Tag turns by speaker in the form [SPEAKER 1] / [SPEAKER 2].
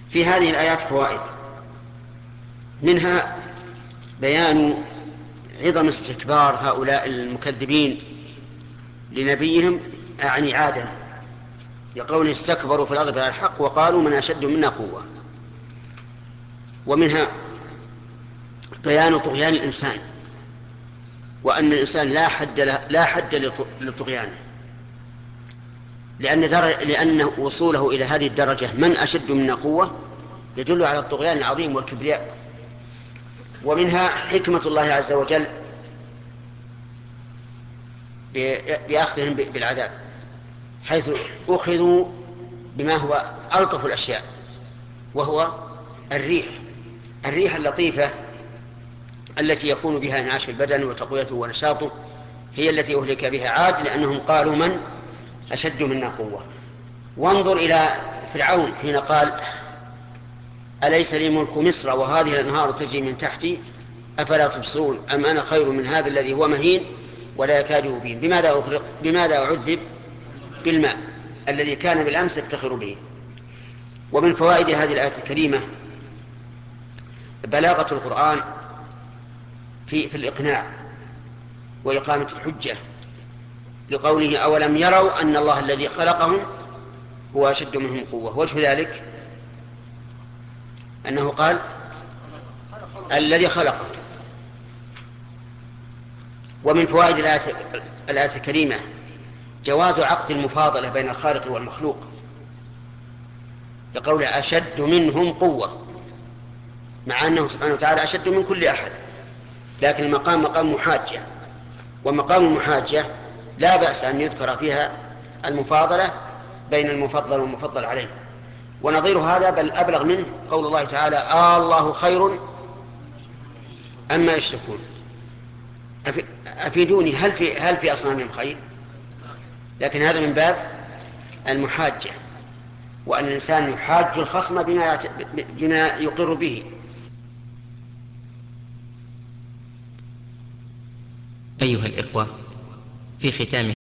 [SPEAKER 1] في هذه الآيات فوائد، منها بيان عظم استكبار هؤلاء المكذبين لنبيهم، أعني عادا، يقولون استكبروا في الأرض بغير الحق وقالوا من أشد منا قوة. ومنها بيان طغيان الإنسان، وأن الإنسان لا حد لطغيانه، لأن وصوله إلى هذه الدرجة من أشد منا قوة يدل على الطغيان العظيم والكبرياء. ومنها حكمة الله عز وجل بأخذهم بالعذاب، حيث أخذوا بما هو ألطف الأشياء، وهو الريح اللطيفة التي يكون بها انعاش البدن وتقويته ونشاطه، هي التي أهلك بها عاد، لأنهم قالوا من أشد منا قوة. وانظر إلى فرعون حين قال أليس لي ملك مصر وهذه الأنهار تجري من تحتي أفلا تبصرون أم أنا خير من هذا الذي هو مهين ولا يكاد يبين. بماذا أعذب؟ بالماء الذي كان بالأمس يفتخر به. ومن فوائد هذه الآية الكريمة بلاغة القرآن في الإقناع وإقامة الحجة، لقوله أولم يروا أن الله الذي خلقهم هو أشد منهم قوة. وجه ذلك أنه قال الذي خلقه. ومن فوائد الآية الكريمة جواز عقد المفاضلة بين الخالق والمخلوق، لقوله أشد منهم قوة، مع أنه سبحانه وتعالى أشد من كل أحد، لكن المقام مقام محاجة، ومقام المحاجة لا بأس أن يذكر فيها المفاضلة بين المفضل والمفضل عليه. ونظير هذا بل أبلغ منه قول الله تعالى الله خير أما يشركون. أفيدوني، هل في أصنامهم خير؟ لكن هذا من باب المحاجة، وأن الإنسان يحاج الخصم بما يقر به.
[SPEAKER 2] أيها الإخوة، في ختام